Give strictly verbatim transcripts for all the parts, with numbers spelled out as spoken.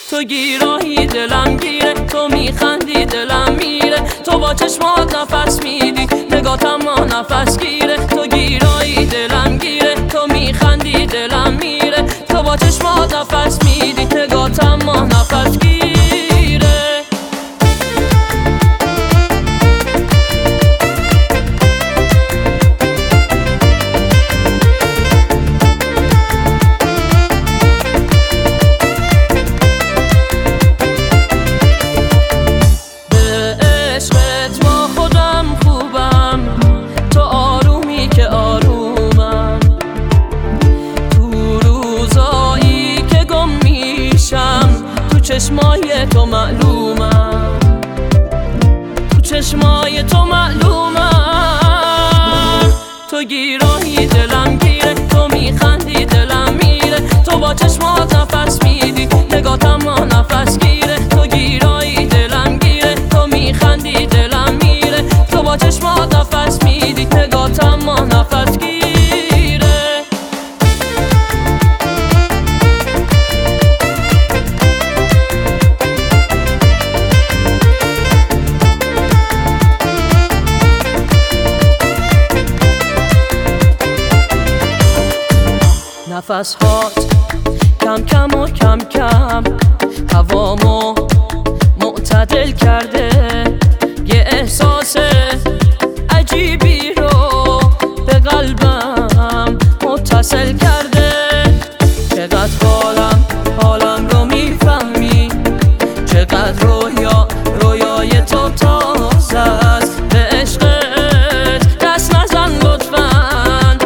تو گیرایی دلم گیره، تو میخندی دلم میره، تو با چشمات نفس میدی نگاتم ما نفس گیره. تو گیرایی دلم گیره، تو میخندی دلم میره، تو با چشمات نفس میدی نگاتم ما نفس گیره. چشمای تو معلومم، تو چشمای تو معلومم. تو گیرایی دلم گیره، تو میخندی دلم میره، تو با چشمات نفس میدی نگاتم ما نفس گیره. تو گیرایی دلم گیره، تو میخندی دلم میره، تو با چشمات نفس میدی نگاتم ما نفس گیره. نفس هات کم کم و کم کم هوامو معتدل کرده، یه احساس عجیبی رو به قلبم متصل کرده. چقدر حالم حالم رو میفهمی، چقدر رویا رویای تو تازه است. به عشقت دست نزن لطفاً،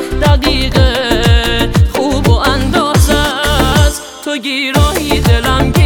دقیقه تو گیرایی دلم